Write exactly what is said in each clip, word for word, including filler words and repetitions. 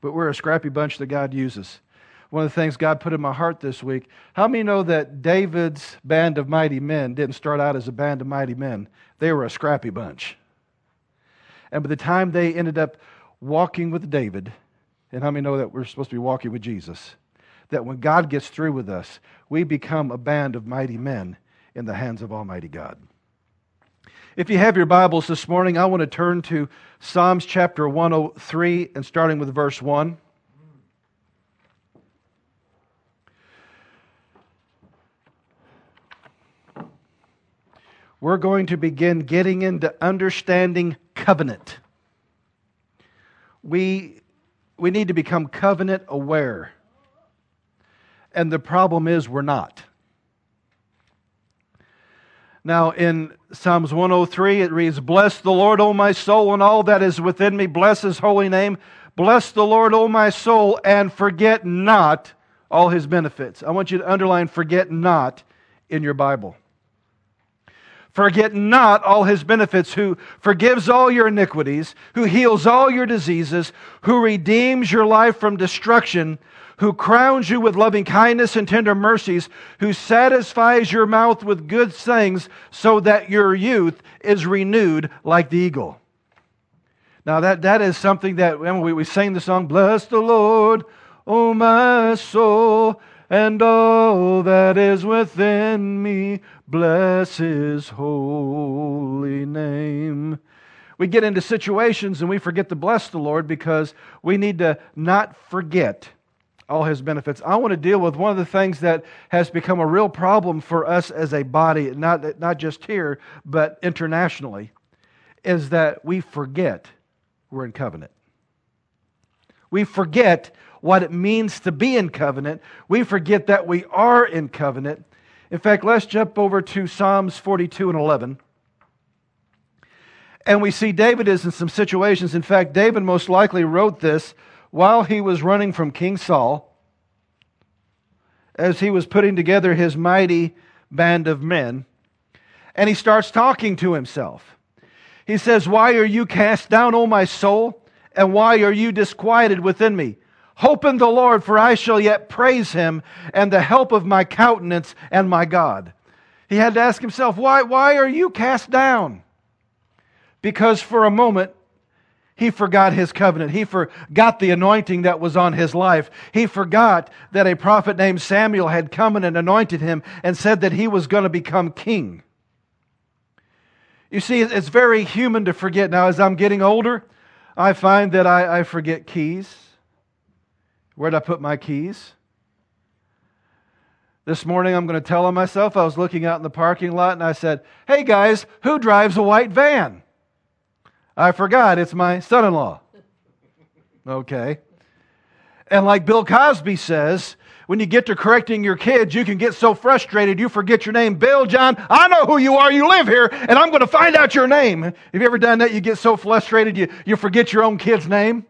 but we're a scrappy bunch that God uses. One of the things God put in my heart this week, how many know that David's band of mighty men didn't start out as a band of mighty men? They were a scrappy bunch. And by the time they ended up walking with David, and how many know that we're supposed to be walking with Jesus, that when God gets through with us, we become a band of mighty men in the hands of Almighty God. If you have your Bibles this morning, I want to turn to Psalms chapter one oh three and starting with verse one. We're going to begin getting into understanding covenant. We, we need to become covenant aware. And the problem is we're not. Now in Psalms one oh three it reads, "Bless the Lord, O my soul, and all that is within me. Bless His holy name. Bless the Lord, O my soul, and forget not all His benefits." I want you to underline "forget not" in your Bible. Forget not all His benefits, who forgives all your iniquities, who heals all your diseases, who redeems your life from destruction, who crowns you with loving kindness and tender mercies, who satisfies your mouth with good things so that your youth is renewed like the eagle. Now that, that is something that we, we sang the song, "Bless the Lord, O my soul, and all that is within me, bless His holy name." We get into situations and we forget to bless the Lord because we need to not forget all His benefits. I want to deal with one of the things that has become a real problem for us as a body, not, not just here, but internationally, is that we forget we're in covenant. We forget what it means to be in covenant. We forget that we are in covenant. In fact, let's jump over to Psalms forty-two and eleven. And we see David is in some situations. In fact, David most likely wrote this while he was running from King Saul, as he was putting together his mighty band of men. And he starts talking to himself. He says, "Why are you cast down, O my soul? And why are you disquieted within me? Hope in the Lord, for I shall yet praise Him, and the help of my countenance and my God." He had to ask himself, why, why are you cast down? Because for a moment, he forgot his covenant. He forgot the anointing that was on his life. He forgot that a prophet named Samuel had come and anointed him and said that he was going to become king. You see, it's very human to forget. Now, as I'm getting older, I find that I, I forget keys. Where'd I put my keys? This morning I'm going to tell on myself. I was looking out in the parking lot and I said, "Hey guys, who drives a white van?" I forgot, it's my son-in-law. Okay. And like Bill Cosby says, when you get to correcting your kids, you can get so frustrated you forget your name. "Bill, John, I know who you are. You live here, and I'm going to find out your name." Have you ever done that? You get so frustrated you, you forget your own kid's name?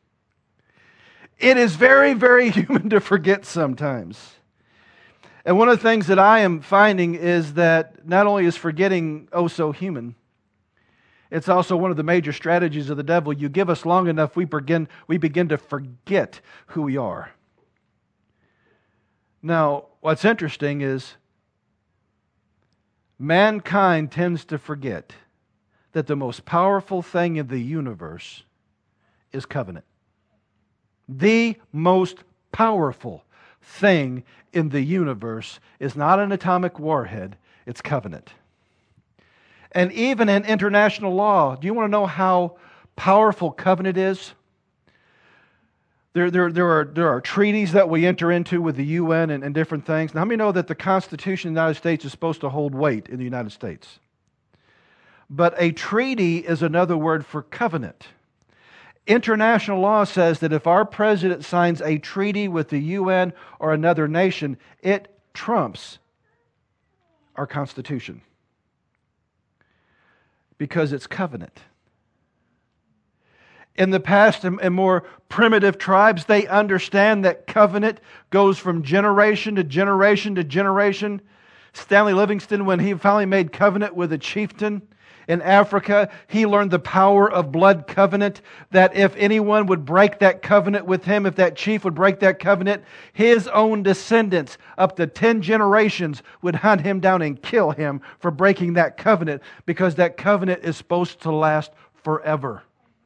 It is very, very human to forget sometimes. And one of the things that I am finding is that not only is forgetting oh so human, it's also one of the major strategies of the devil. You give us long enough, we begin, we begin to forget who we are. Now, what's interesting is mankind tends to forget that the most powerful thing in the universe is covenant. The most powerful thing in the universe is not an atomic warhead, it's covenant. And even in international law, do you want to know how powerful covenant is? There, there, there, are, there are treaties that we enter into with the U N and, and different things. Now, how many know that the Constitution of the United States is supposed to hold weight in the United States? But a treaty is another word for covenant. International law says that if our president signs a treaty with the U N or another nation, it trumps our Constitution. Because it's covenant. In the past, in more primitive tribes, they understand that covenant goes from generation to generation to generation. Stanley Livingston, when he finally made covenant with a chieftain, in Africa. He learned the power of blood covenant, that if anyone would break that covenant with him, if that chief would break that covenant, his own descendants, up to ten generations, would hunt him down and kill him for breaking that covenant, because that covenant is supposed to last forever.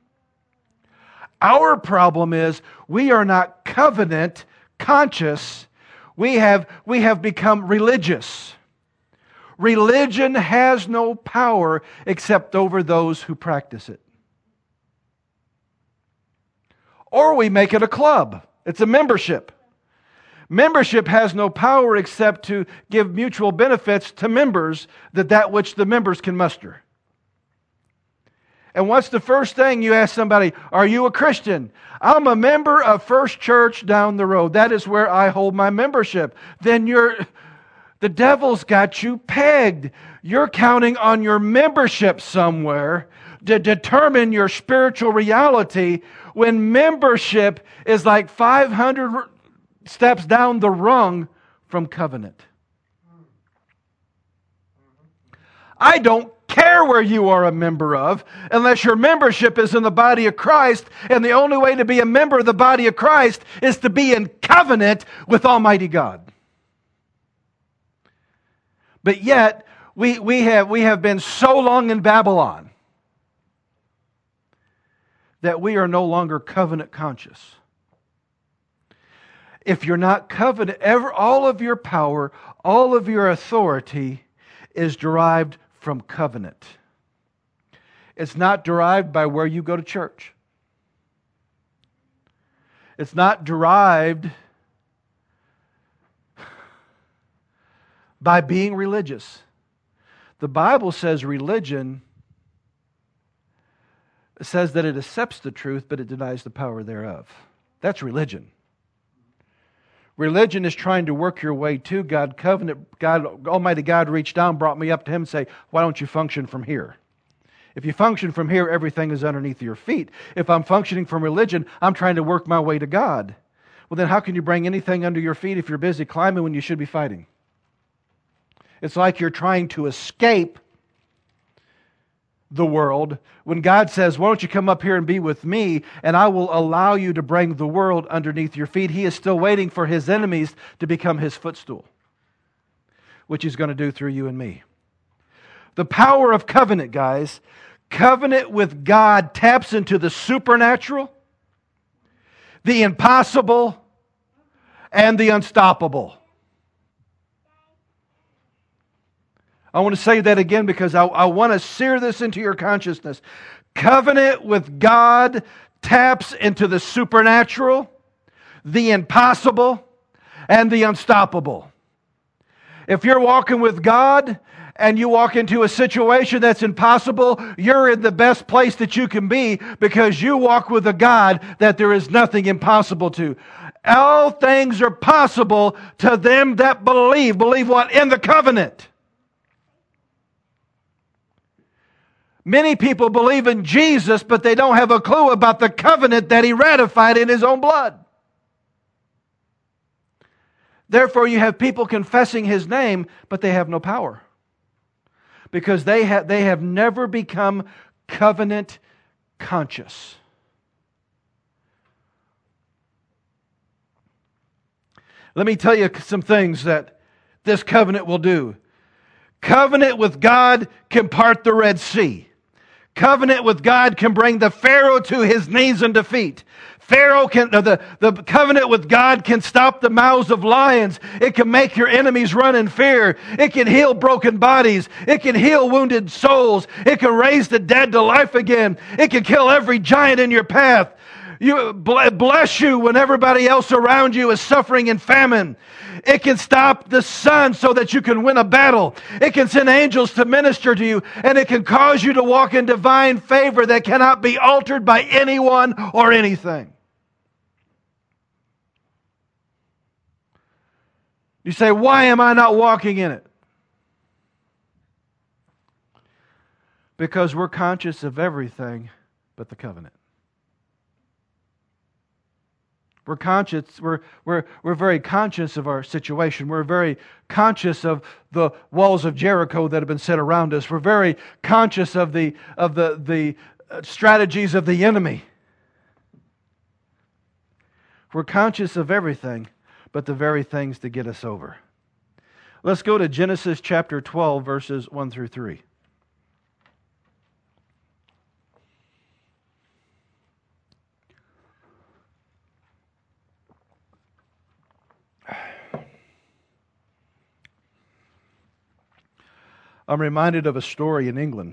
Our problem is we are not covenant conscious. We have, we have become religious. Religion has no power except over those who practice it. Or we make it a club. It's a membership. Membership has no power except to give mutual benefits to members, that that which the members can muster. And what's the first thing you ask somebody? Are you a Christian? I'm a member of First Church down the road. That is where I hold my membership. Then you're, the devil's got you pegged. You're counting on your membership somewhere to determine your spiritual reality, when membership is like five hundred steps down the rung from covenant. I don't care where you are a member of, unless your membership is in the body of Christ, and the only way to be a member of the body of Christ is to be in covenant with Almighty God. But yet, we, we, have, we have been so long in Babylon that we are no longer covenant conscious. If you're not covenant, ever, all of your power, all of your authority is derived from covenant. It's not derived by where you go to church. It's not derived by being religious. The Bible says religion says that it accepts the truth, but it denies the power thereof. That's religion. Religion is trying to work your way to God. Covenant, God, Almighty God reached down, brought me up to Him and say, why don't you function from here? If you function from here, everything is underneath your feet. If I'm functioning from religion, I'm trying to work my way to God. Well, then how can you bring anything under your feet if you're busy climbing when you should be fighting? It's like you're trying to escape the world, when God says, why don't you come up here and be with me, and I will allow you to bring the world underneath your feet. He is still waiting for His enemies to become His footstool, which He's going to do through you and me. The power of covenant, guys. Covenant with God taps into the supernatural, the impossible, and the unstoppable. I want to say that again because I, I want to sear this into your consciousness. Covenant with God taps into the supernatural, the impossible, and the unstoppable. If you're walking with God and you walk into a situation that's impossible, you're in the best place that you can be, because you walk with a God that there is nothing impossible to. All things are possible to them that believe. Believe what? In the covenant. Many people believe in Jesus, but they don't have a clue about the covenant that He ratified in His own blood. Therefore, you have people confessing His name, but they have no power, because they have, they have never become covenant conscious. Let me tell you some things that this covenant will do. Covenant with God can part the Red Sea. Covenant with God can bring the Pharaoh to his knees in defeat. Pharaoh can, the, the covenant with God can stop the mouths of lions. It can make your enemies run in fear. It can heal broken bodies. It can heal wounded souls. It can raise the dead to life again. It can kill every giant in your path. You, bless you when everybody else around you is suffering in famine. It can stop the sun so that you can win a battle. It can send angels to minister to you, and it can cause you to walk in divine favor that cannot be altered by anyone or anything. You say, why am I not walking in it? Because we're conscious of everything but the covenant. We're conscious, we're, we're, we're very conscious of our situation. We're very conscious of the walls of Jericho that have been set around us. We're very conscious of the, of the, the strategies of the enemy. We're conscious of everything but the very things that get us over. Let's go to Genesis chapter twelve, verses one through three. I'm reminded of a story in England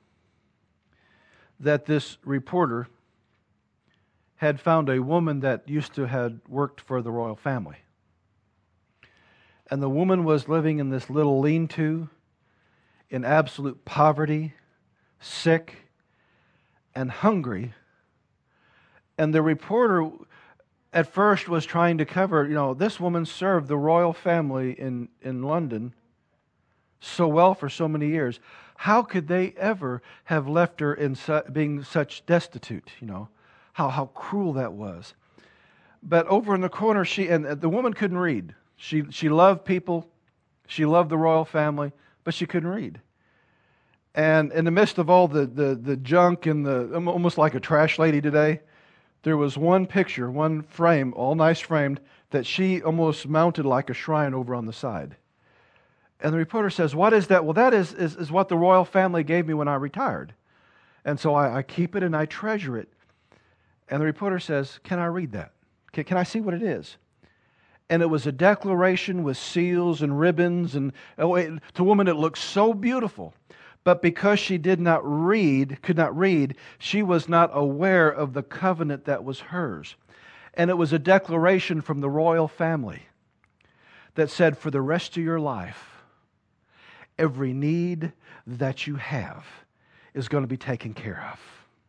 that this reporter had found a woman that used to have worked for the royal family. And the woman was living in this little lean-to in absolute poverty, sick, and hungry. And the reporter at first was trying to cover, you know, this woman served the royal family in, in London so well for so many years. How could they ever have left her in su- being such destitute, you know? How how cruel that was. But over in the corner, she and the woman couldn't read. She she loved people, she loved the royal family, but she couldn't read. And in the midst of all the, the, the junk and the almost like a trash lady today, there was one picture, one frame, all nice framed, that she almost mounted like a shrine over on the side. And the reporter says, "What is that?" "Well, that is, is, is what the royal family gave me when I retired. And so I, I keep it and I treasure it." And the reporter says, "Can I read that? Can, can I see what it is?" And it was a declaration with seals and ribbons. And oh, it, to a woman it looked so beautiful. But because she did not read, could not read, she was not aware of the covenant that was hers. And it was a declaration from the royal family that said, for the rest of your life, every need that you have is going to be taken care of.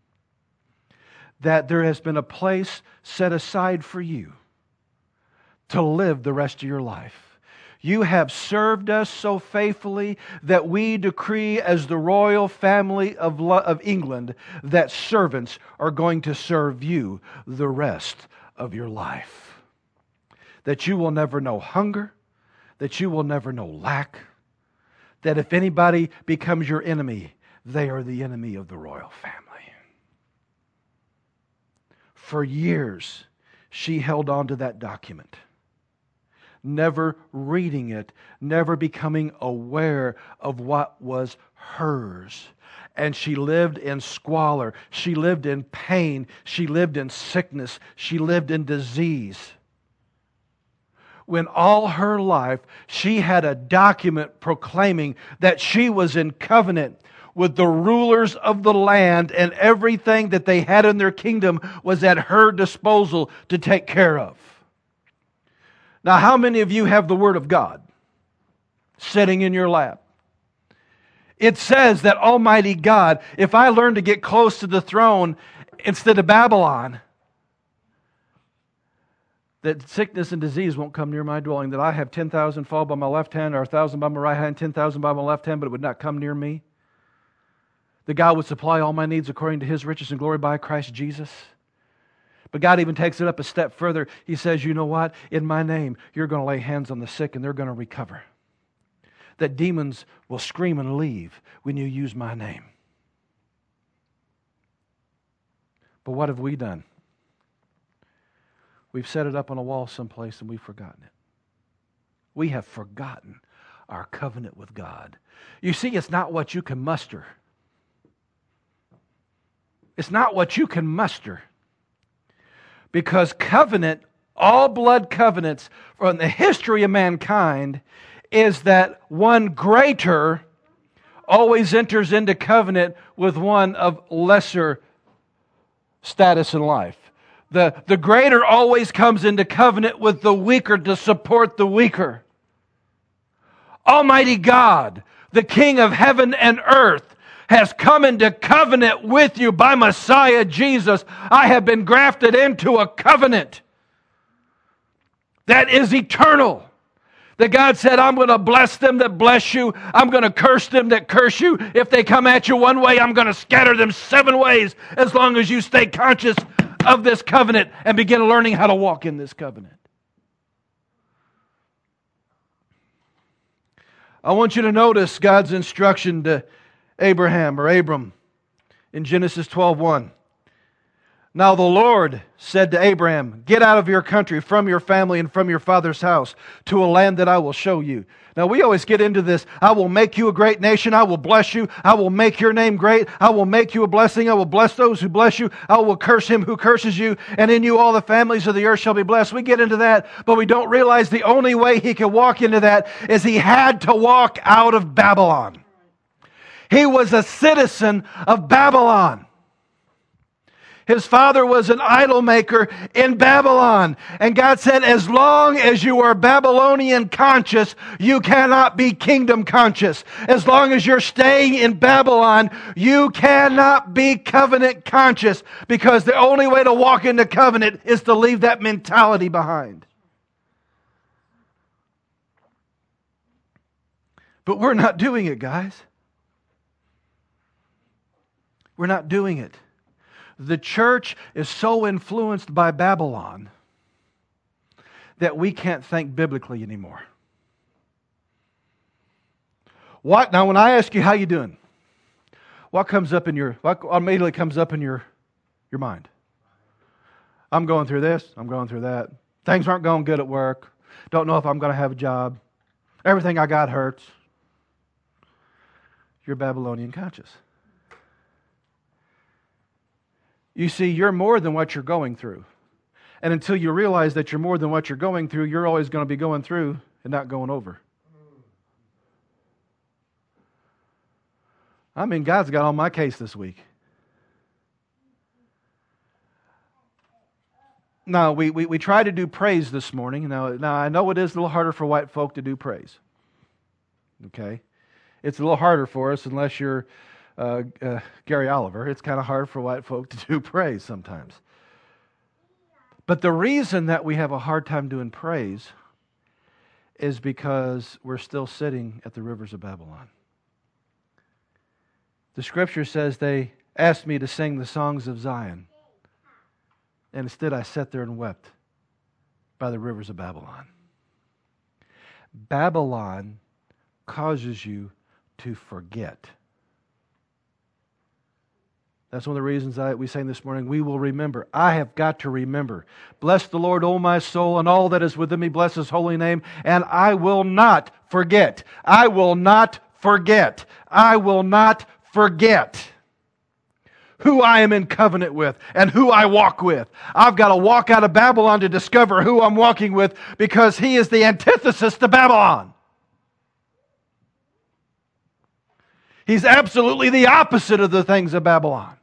That there has been a place set aside for you to live the rest of your life. You have served us so faithfully that we decree as the royal family of, lo- of England that servants are going to serve you the rest of your life. That you will never know hunger, that you will never know lack, that if anybody becomes your enemy, they are the enemy of the royal family. For years, she held on to that document, never reading it, never becoming aware of what was hers. And she lived in squalor. She lived in pain. She lived in sickness. She lived in disease. When all her life she had a document proclaiming that she was in covenant with the rulers of the land, and everything that they had in their kingdom was at her disposal to take care of. Now, how many of you have the Word of God sitting in your lap? It says that Almighty God, if I learn to get close to the throne instead of Babylon, that sickness and disease won't come near my dwelling, that I have ten thousand fall by my left hand, or one thousand by my right hand, ten thousand by my left hand, but it would not come near me. That God would supply all my needs according to His riches and glory by Christ Jesus. But God even takes it up a step further. He says, you know what? In my name, you're going to lay hands on the sick and they're going to recover. That demons will scream and leave when you use my name. But what have we done? We've set it up on a wall someplace and we've forgotten it. We have forgotten our covenant with God. You see, it's not what you can muster. It's not what you can muster. Because covenant, all blood covenants from the history of mankind, is that one greater always enters into covenant with one of lesser status in life. The, the greater always comes into covenant with the weaker to support the weaker. Almighty God, the King of heaven and earth, has come into covenant with you by Messiah Jesus. I have been grafted into a covenant that is eternal. That God said, I'm going to bless them that bless you. I'm going to curse them that curse you. If they come at you one way, I'm going to scatter them seven ways as long as you stay conscious of this covenant and begin learning how to walk in this covenant. I want you to notice God's instruction to Abraham or Abram in Genesis twelve one. Now the Lord said to Abraham, get out of your country, from your family, and from your father's house, to a land that I will show you. Now we always get into this, I will make you a great nation, I will bless you, I will make your name great, I will make you a blessing, I will bless those who bless you, I will curse him who curses you, and in you all the families of the earth shall be blessed. We get into that, but we don't realize the only way he could walk into that is he had to walk out of Babylon. He was a citizen of Babylon. His father was an idol maker in Babylon. And God said, as long as you are Babylonian conscious, you cannot be kingdom conscious. As long as you're staying in Babylon, you cannot be covenant conscious. Because the only way to walk into covenant is to leave that mentality behind. But we're not doing it, guys. We're not doing it. The church is so influenced by Babylon that we can't think biblically anymore. What? Now, when I ask you how you doing, what comes up in your, what immediately comes up in your, your mind? I'm going through this, I'm going through that. Things aren't going good at work. Don't know if I'm going to have a job. Everything I got hurts. You're Babylonian conscious. You see, you're more than what you're going through. And until you realize that you're more than what you're going through, you're always going to be going through and not going over. I mean, God's got on my case this week. Now, we, we, we try to do praise this morning. Now, now, I know it is a little harder for white folk to do praise. Okay? It's a little harder for us unless you're Uh, uh, Gary Oliver. It's kind of hard for white folk to do praise sometimes. But the reason that we have a hard time doing praise is because we're still sitting at the rivers of Babylon. The scripture says they asked me to sing the songs of Zion, and instead I sat there and wept by the rivers of Babylon. Babylon causes you to forget. That's one of the reasons I, we sang this morning, we will remember. I have got to remember. Bless the Lord, O my soul, and all that is within me. Bless His holy name. And I will not forget. I will not forget. I will not forget who I am in covenant with and who I walk with. I've got to walk out of Babylon to discover who I'm walking with, because He is the antithesis to Babylon. He's absolutely the opposite of the things of Babylon.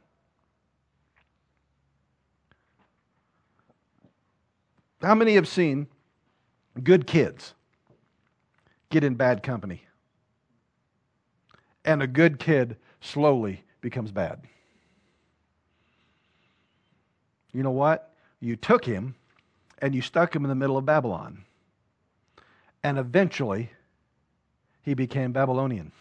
How many have seen good kids get in bad company? And a good kid slowly becomes bad. You know what? You took him and you stuck him in the middle of Babylon. And eventually, he became Babylonian.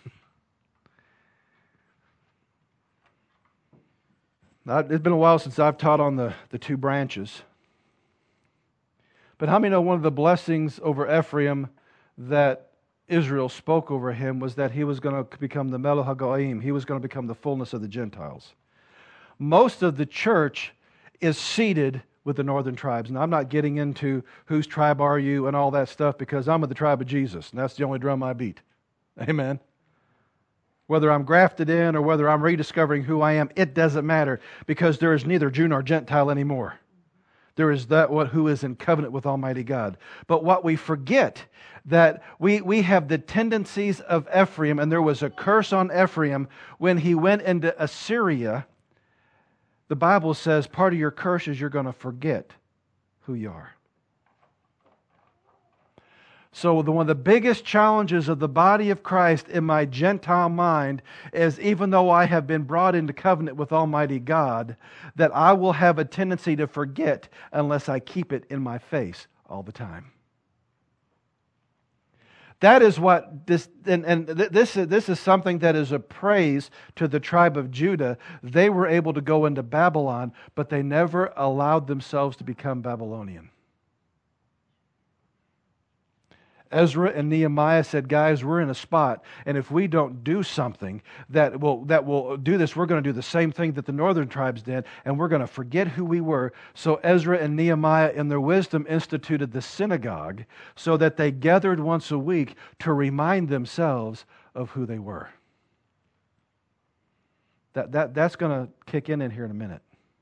Now, it's been a while since I've taught on the, the two branches. But how many know one of the blessings over Ephraim that Israel spoke over him was that he was going to become the Melech HaGoyim. He was going to become the fullness of the Gentiles. Most of the church is seated with the northern tribes. And I'm not getting into whose tribe are you and all that stuff, because I'm of the tribe of Jesus, and that's the only drum I beat. Amen. Whether I'm grafted in or whether I'm rediscovering who I am, it doesn't matter, because there is neither Jew nor Gentile anymore. There is that what who is in covenant with Almighty God. But what we forget, that we, we have the tendencies of Ephraim, and there was a curse on Ephraim when he went into Assyria. The Bible says part of your curse is you're going to forget who you are. So the, one of the biggest challenges of the body of Christ in my Gentile mind is, even though I have been brought into covenant with Almighty God, that I will have a tendency to forget unless I keep it in my face all the time. That is what this, and, and this, this is something that is a praise to the tribe of Judah. They were able to go into Babylon, but they never allowed themselves to become Babylonian. Ezra and Nehemiah said, guys, we're in a spot, and if we don't do something that will that will do this, we're going to do the same thing that the northern tribes did, and we're going to forget who we were. So Ezra and Nehemiah, in their wisdom, instituted the synagogue so that they gathered once a week to remind themselves of who they were. That, that, that's going to kick in in here in a minute.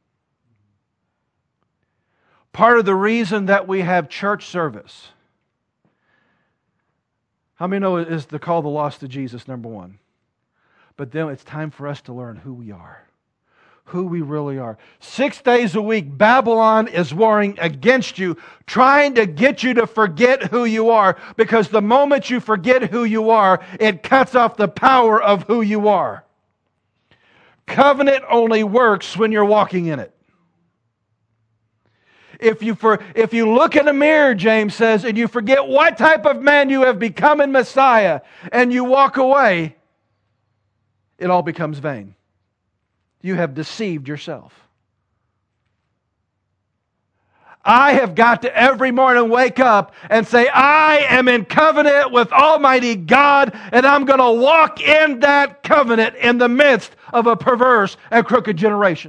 Part of the reason that we have church service, how many know is to call the lost to Jesus, number one? But then it's time for us to learn who we are. Who we really are. Six days a week, Babylon is warring against you, trying to get you to forget who you are. Because the moment you forget who you are, it cuts off the power of who you are. Covenant only works when you're walking in it. If you, for, if you look in a mirror, James says, and you forget what type of man you have become in Messiah, and you walk away, it all becomes vain. You have deceived yourself. I have got to every morning wake up and say, I am in covenant with Almighty God, and I'm going to walk in that covenant in the midst of a perverse and crooked generation.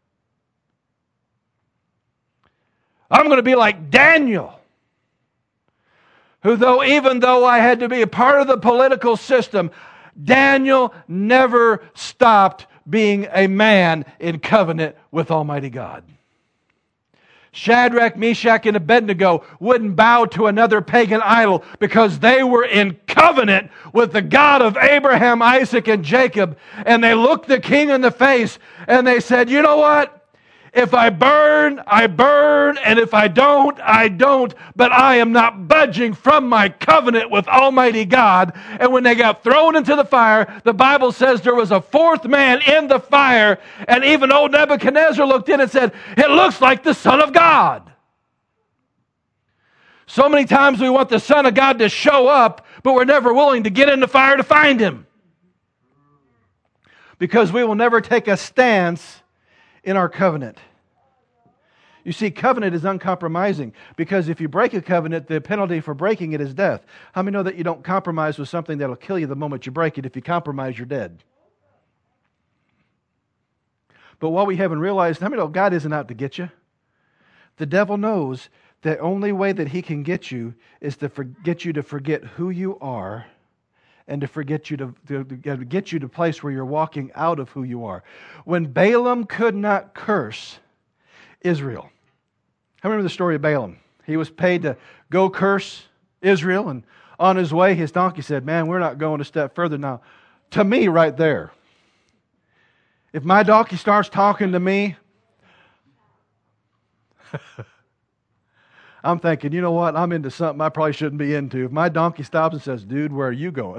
I'm going to be like Daniel, who though even though I had to be a part of the political system, Daniel never stopped being a man in covenant with Almighty God. Shadrach, Meshach, and Abednego wouldn't bow to another pagan idol because they were in covenant with the God of Abraham, Isaac, and Jacob. And they looked the king in the face and they said, you know what? If I burn, I burn, and if I don't, I don't, but I am not budging from my covenant with Almighty God. And when they got thrown into the fire, the Bible says there was a fourth man in the fire, and even old Nebuchadnezzar looked in and said, it looks like the Son of God. So many times we want the Son of God to show up, but we're never willing to get in the fire to find Him. Because we will never take a stance in our covenant. You see, covenant is uncompromising, because if you break a covenant, the penalty for breaking it is death. How many know that you don't compromise with something that'll kill you the moment you break it? If you compromise, you're dead. But what we haven't realized, how many know God isn't out to get you? The devil knows the only way that he can get you is to for, get you to forget who you are, and to forget you to, to, to get you to a place where you're walking out of who you are. When Balaam could not curse Israel. I remember the story of Balaam. He was paid to go curse Israel, and on his way, his donkey said, man, we're not going a step further now. To me, right there, if my donkey starts talking to me, I'm thinking, you know what? I'm into something I probably shouldn't be into. If my donkey stops and says, dude, where are you going?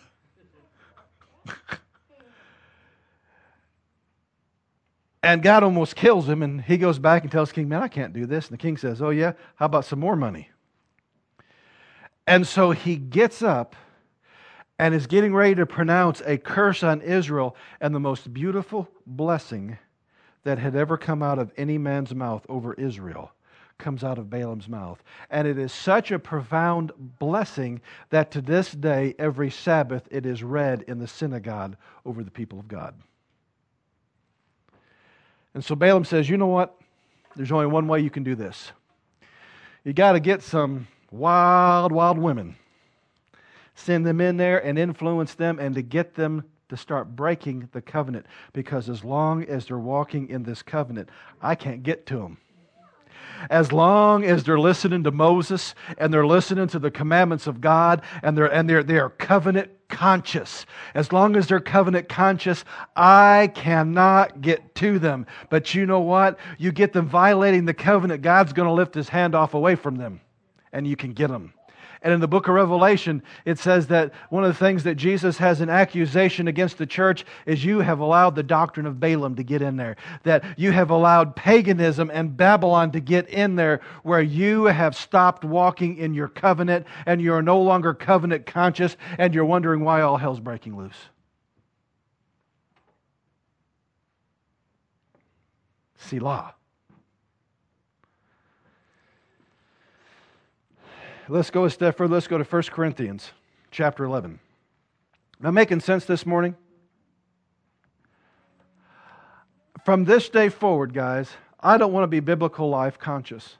And God almost kills him, and he goes back and tells the king, man, I can't do this. And the king says, oh yeah? How about some more money? And so he gets up and is getting ready to pronounce a curse on Israel, and the most beautiful blessing that had ever come out of any man's mouth over Israel comes out of Balaam's mouth. And it is such a profound blessing that to this day, every Sabbath, it is read in the synagogue over the people of God. And so Balaam says, you know what? There's only one way you can do this. You got to get some wild, wild women. Send them in there and influence them, and to get them to start breaking the covenant. Because as long as they're walking in this covenant, I can't get to them. As long as they're listening to Moses and they're listening to the commandments of God, and they're and they're they are covenant conscious. As long as they're covenant conscious, I cannot get to them. But you know what? You get them violating the covenant, God's going to lift His hand off away from them, and you can get them. And in the book of Revelation, it says that one of the things that Jesus has an accusation against the church is you have allowed the doctrine of Balaam to get in there. That you have allowed paganism and Babylon to get in there, where you have stopped walking in your covenant and you're no longer covenant conscious and you're wondering why all hell's breaking loose. Selah. Let's go a step further. Let's go to First Corinthians chapter eleven. Am I making sense this morning? From this day forward, guys, I don't want to be biblical life conscious.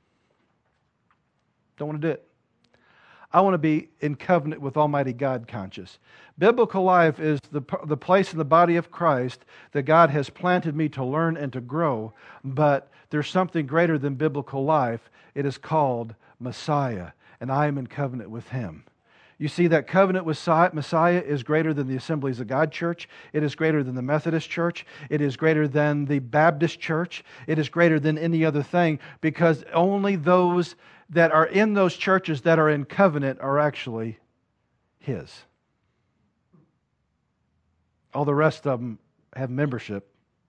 Don't want to do it. I want to be in covenant with Almighty God conscious. Biblical life is the, the place in the body of Christ that God has planted me to learn and to grow, but there's something greater than biblical life. It is called Messiah, and I am in covenant with Him. You see, that covenant with Messiah is greater than the Assemblies of God church. It is greater than the Methodist church. It is greater than the Baptist church. It is greater than any other thing, because only those that are in those churches that are in covenant are actually His. All the rest of them have membership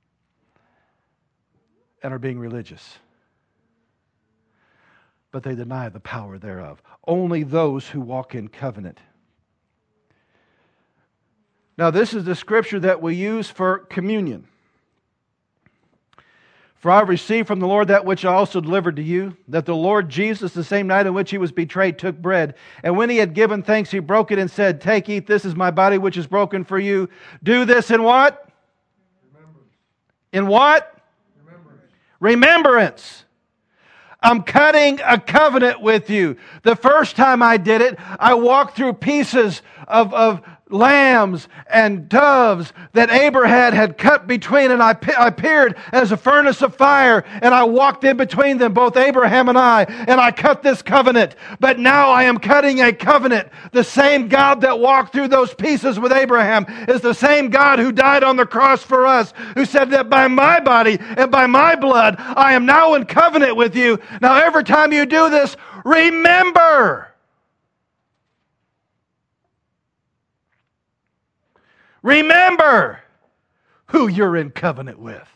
and are being religious, but they deny the power thereof. Only those who walk in covenant. Now, this is the scripture that we use for communion. For I have received from the Lord that which I also delivered to you, that the Lord Jesus, the same night in which He was betrayed, took bread. And when He had given thanks, He broke it and said, "Take, eat, this is my body which is broken for you. Do this in what? Remembrance. In what? Remembrance. Remembrance. I'm cutting a covenant with you. The first time I did it, I walked through pieces of, of lambs and doves that Abraham had cut between, and I appeared as a furnace of fire, and I walked in between them, both Abraham and I, and I cut this covenant. But now I am cutting a covenant. The same God that walked through those pieces with Abraham is the same God who died on the cross for us, who said that by my body and by my blood, I am now in covenant with you. Now every time you do this, remember. Remember who you're in covenant with.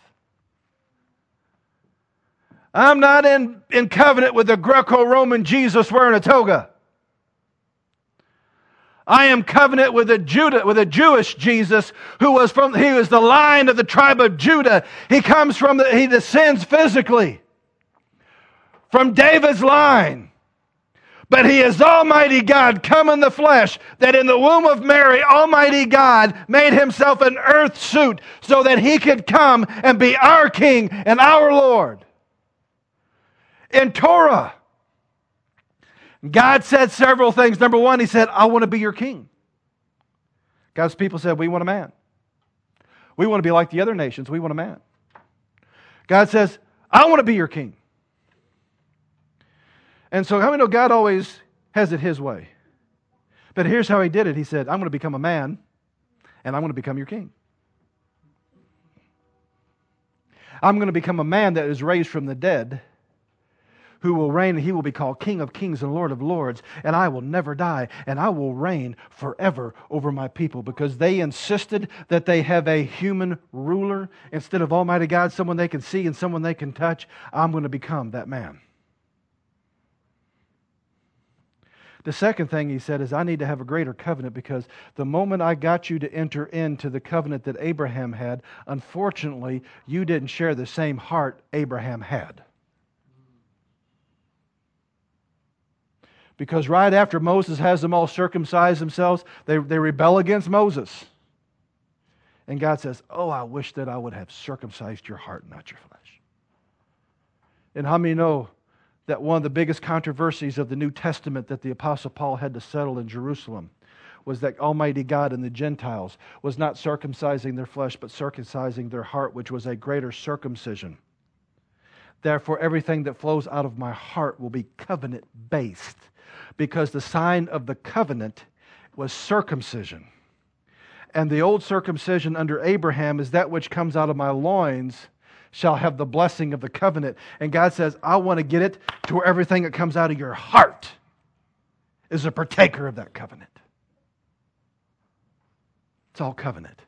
I'm not in, in covenant with the Greco-Roman Jesus wearing a toga. I am covenant with a Judah, with a Jewish Jesus who was from, he was the line of the tribe of Judah. He comes from, the, he descends physically from David's line. But He is Almighty God come in the flesh, that in the womb of Mary, Almighty God made Himself an earth suit so that He could come and be our King and our Lord. In Torah, God said several things. Number one, He said, I want to be your king. God's people said, we want a man. We want to be like the other nations. We want a man. God says, I want to be your king. And so how many know God always has it His way? But here's how He did it. He said, I'm going to become a man, and I'm going to become your king. I'm going to become a man that is raised from the dead, who will reign, and He will be called King of Kings and Lord of Lords, and I will never die, and I will reign forever over my people, because they insisted that they have a human ruler instead of Almighty God, someone they can see and someone they can touch. I'm going to become that man. The second thing He said is, I need to have a greater covenant, because the moment I got you to enter into the covenant that Abraham had, unfortunately, you didn't share the same heart Abraham had. Because right after Moses has them all circumcise themselves, they, they rebel against Moses. And God says, oh, I wish that I would have circumcised your heart, not your flesh. And how many know that one of the biggest controversies of the New Testament that the Apostle Paul had to settle in Jerusalem was that Almighty God and the Gentiles was not circumcising their flesh, but circumcising their heart, which was a greater circumcision. Therefore, everything that flows out of my heart will be covenant-based, because the sign of the covenant was circumcision. And the old circumcision under Abraham is that which comes out of my loins shall have the blessing of the covenant. And God says, I want to get it to where everything that comes out of your heart is a partaker of that covenant. It's all covenant.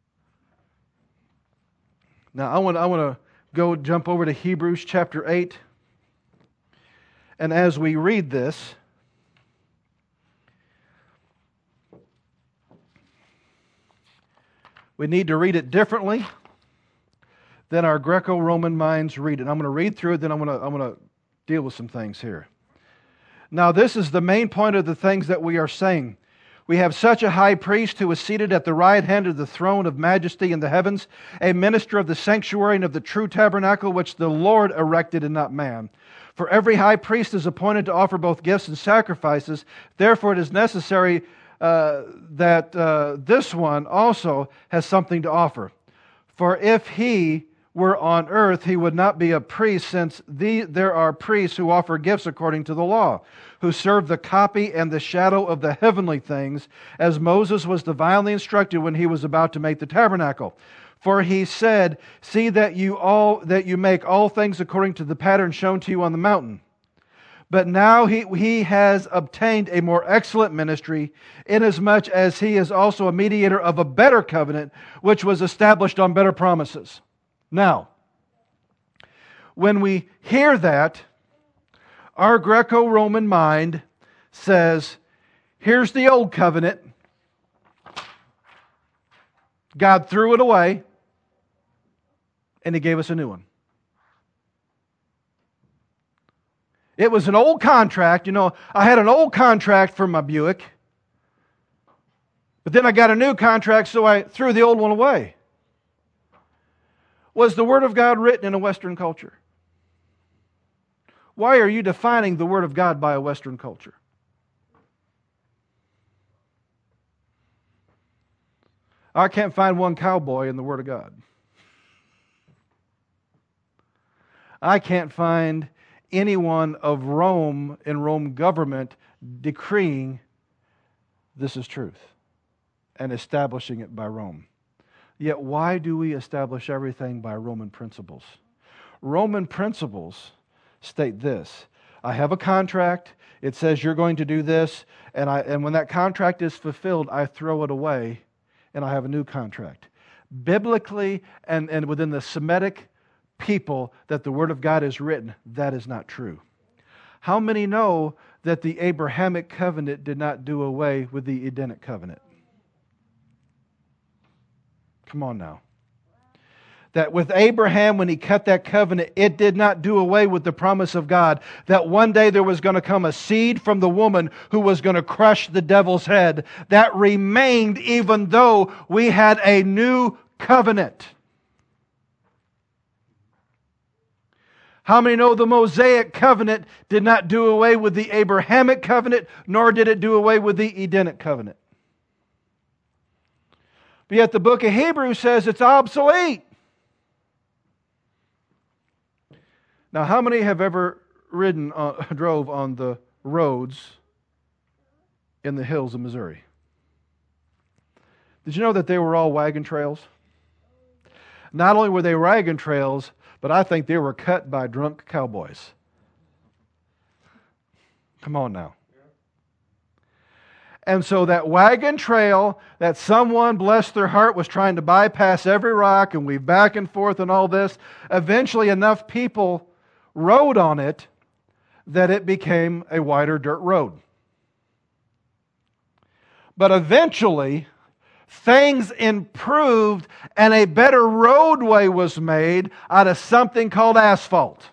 Now I want, I want to go jump over to Hebrews chapter eight. And as we read this, we need to read it differently than our Greco-Roman minds read it. I'm going to read through it, then I'm going to, I'm going to deal with some things here. Now, this is the main point of the things that we are saying. We have such a high priest who is seated at the right hand of the throne of majesty in the heavens, a minister of the sanctuary and of the true tabernacle which the Lord erected and not man. For every high priest is appointed to offer both gifts and sacrifices. Therefore, it is necessary uh, that uh, this one also has something to offer. For if he were on earth, he would not be a priest, since the, there are priests who offer gifts according to the law, who serve the copy and the shadow of the heavenly things, as Moses was divinely instructed when he was about to make the tabernacle. For he said, "See that you all that you make all things according to the pattern shown to you on the mountain." But now he, he has obtained a more excellent ministry, inasmuch as he is also a mediator of a better covenant, which was established on better promises. Now, when we hear that, our Greco-Roman mind says, here's the old covenant. God threw it away, and He gave us a new one. It was an old contract. You know, I had an old contract for my Buick, but then I got a new contract, so I threw the old one away. Was the Word of God written in a Western culture? Why are you defining the Word of God by a Western culture? I can't find one cowboy in the Word of God. I can't find anyone of Rome in Rome government decreeing this is truth and establishing it by Rome. Yet why do we establish everything by Roman principles? Roman principles state this: I have a contract, it says you're going to do this, and I and when that contract is fulfilled, I throw it away and I have a new contract. Biblically and, and within the Semitic people that the Word of God is written, that is not true. How many know that the Abrahamic covenant did not do away with the Edenic covenant? Come on now. That with Abraham, when he cut that covenant, it did not do away with the promise of God that one day there was going to come a seed from the woman who was going to crush the devil's head. That remained even though we had a new covenant. How many know the Mosaic covenant did not do away with the Abrahamic covenant, nor did it do away with the Edenic covenant? But yet the book of Hebrews says it's obsolete. Now, how many have ever ridden, uh, drove on the roads in the hills of Missouri? Did you know that they were all wagon trails? Not only were they wagon trails, but I think they were cut by drunk cowboys. Come on now. And so that wagon trail that someone, bless their heart, was trying to bypass every rock and weave back and forth and all this, eventually enough people rode on it that it became a wider dirt road. But eventually, things improved and a better roadway was made out of something called asphalt.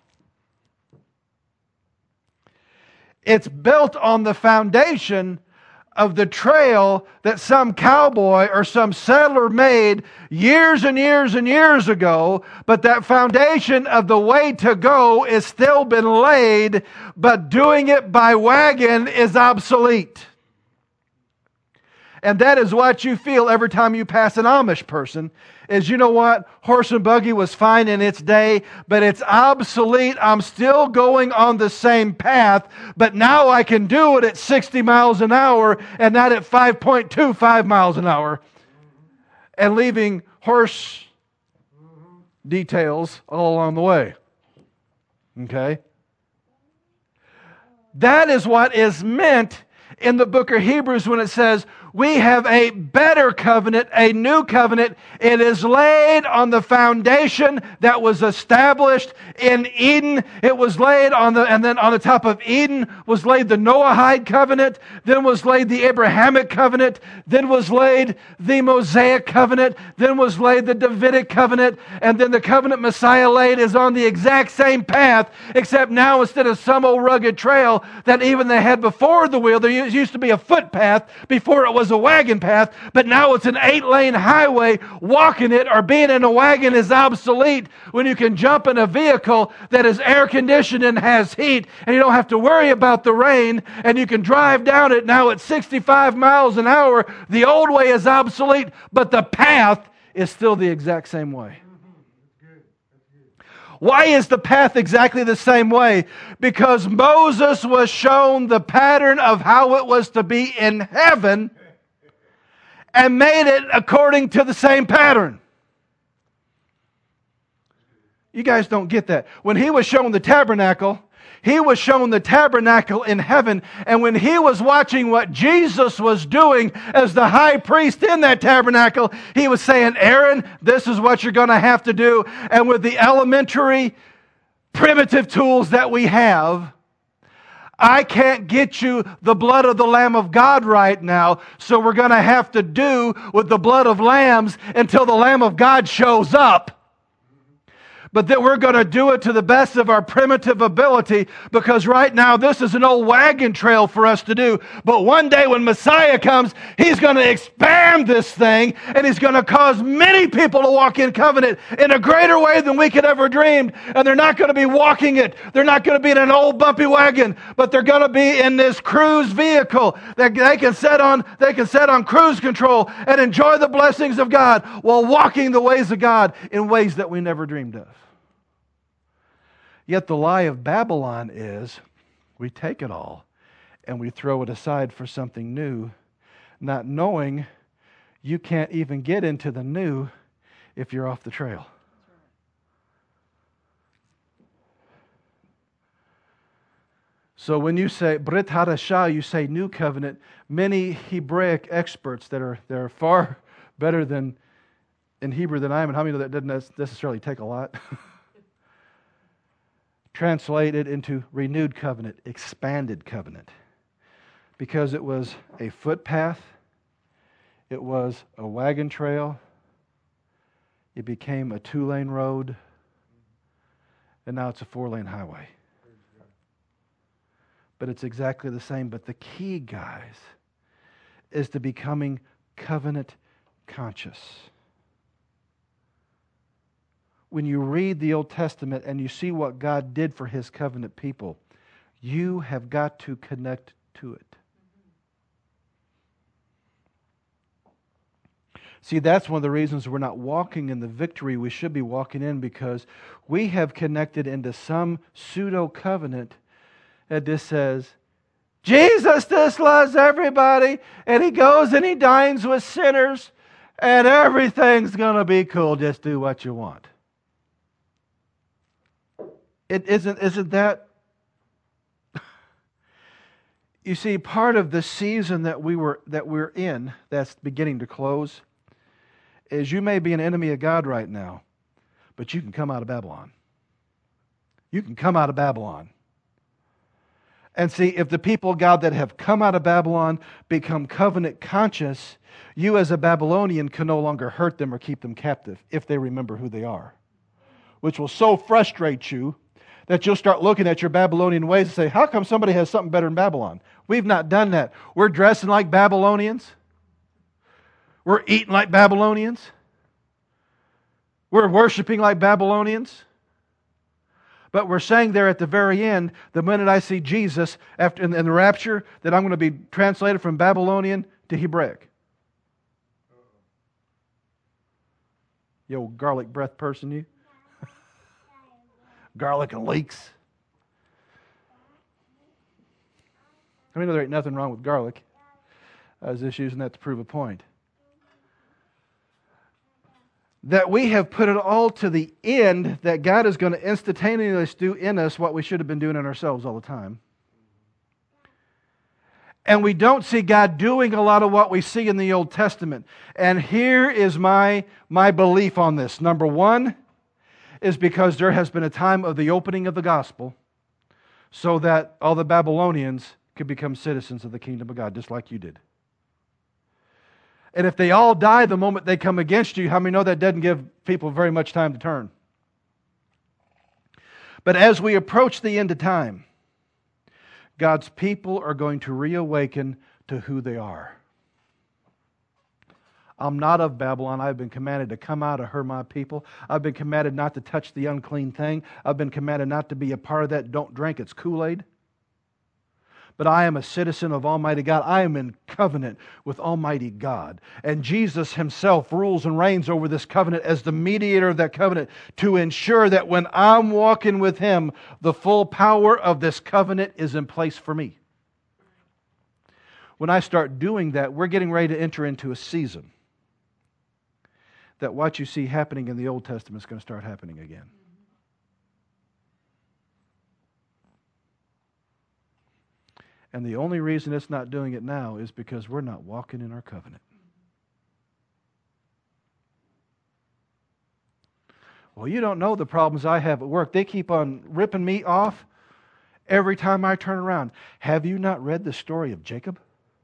It's built on the foundation of the trail that some cowboy or some settler made years and years and years ago, but that foundation of the way to go is still been laid, but doing it by wagon is obsolete. And that is what you feel every time you pass an Amish person, is, you know what, horse and buggy was fine in its day, but it's obsolete. I'm still going on the same path, but now I can do it at sixty miles an hour and not at five point two five miles an hour, and leaving horse details all along the way. Okay? That is what is meant in the book of Hebrews when it says, we have a better covenant, a new covenant. It is laid on the foundation that was established in Eden. It was laid on the, and then on the top of Eden was laid the Noahide covenant, then was laid the Abrahamic covenant, then was laid the Mosaic covenant, then was laid the Davidic covenant, and then the covenant Messiah laid is on the exact same path, except now instead of some old rugged trail that even they had before the wheel, there used to be a footpath before it was a wagon path, but now it's an eight-lane highway. Walking it or being in a wagon is obsolete when you can jump in a vehicle that is air-conditioned and has heat, and you don't have to worry about the rain, and you can drive down it now at sixty-five miles an hour. The old way is obsolete, but the path is still the exact same way. Why is the path exactly the same way? Because Moses was shown the pattern of how it was to be in heaven and made it according to the same pattern. You guys don't get that. When he was shown the tabernacle, he was shown the tabernacle in heaven, and when he was watching what Jesus was doing as the high priest in that tabernacle, he was saying, Aaron, this is what you're going to have to do. And with the elementary, primitive tools that we have, I can't get you the blood of the Lamb of God right now, so we're going to have to do with the blood of lambs until the Lamb of God shows up. But that we're going to do it to the best of our primitive ability, because right now this is an old wagon trail for us to do. But one day when Messiah comes, He's going to expand this thing, and He's going to cause many people to walk in covenant in a greater way than we could ever dream. And they're not going to be walking it. They're not going to be in an old bumpy wagon, but they're going to be in this cruise vehicle that they can set on, they can set on cruise control and enjoy the blessings of God while walking the ways of God in ways that we never dreamed of. Yet the lie of Babylon is we take it all and we throw it aside for something new, not knowing you can't even get into the new if you're off the trail. So when you say Brit Hadashah, you say New Covenant, many Hebraic experts that are, that are far better than in Hebrew than I am, and how many know that doesn't necessarily take a lot? Translated into renewed covenant, expanded covenant. Because it was a footpath, it was a wagon trail, it became a two-lane road, and now it's a four-lane highway. But it's exactly the same. But the key, guys, is to becoming covenant conscious. When you read the Old Testament and you see what God did for His covenant people, you have got to connect to it. See, that's one of the reasons we're not walking in the victory we should be walking in, because we have connected into some pseudo-covenant that just says, Jesus just loves everybody, and He goes and He dines with sinners, and everything's going to be cool. Just do what you want. It isn't, isn't that... You see, part of the season that we were that we're in, that's beginning to close, is you may be an enemy of God right now, but you can come out of Babylon. You can come out of Babylon. And see, if the people of God that have come out of Babylon become covenant conscious, you as a Babylonian can no longer hurt them or keep them captive if they remember who they are. Which will so frustrate you that you'll start looking at your Babylonian ways and say, how come somebody has something better in Babylon? We've not done that. We're dressing like Babylonians. We're eating like Babylonians. We're worshiping like Babylonians. But we're saying there at the very end, the minute I see Jesus after in, in the rapture, that I'm going to be translated from Babylonian to Hebraic. You old garlic breath person, you. Garlic and leeks. I mean, there ain't nothing wrong with garlic. I was just using that to prove a point. That we have put it all to the end, that God is going to instantaneously do in us what we should have been doing in ourselves all the time. And we don't see God doing a lot of what we see in the Old Testament. And here is my, my belief on this. Number one is because there has been a time of the opening of the gospel so that all the Babylonians could become citizens of the kingdom of God, just like you did. And if they all die the moment they come against you, how many know that doesn't give people very much time to turn? But as we approach the end of time, God's people are going to reawaken to who they are. I'm not of Babylon. I've been commanded to come out of her, my people. I've been commanded not to touch the unclean thing. I've been commanded not to be a part of that. Don't drink its Kool-Aid. But I am a citizen of Almighty God. I am in covenant with Almighty God. And Jesus Himself rules and reigns over this covenant as the mediator of that covenant to ensure that when I'm walking with Him, the full power of this covenant is in place for me. When I start doing that, we're getting ready to enter into a season that what you see happening in the Old Testament is going to start happening again. And the only reason it's not doing it now is because we're not walking in our covenant. Well, you don't know the problems I have at work. They keep on ripping me off every time I turn around. Have you not read the story of Jacob?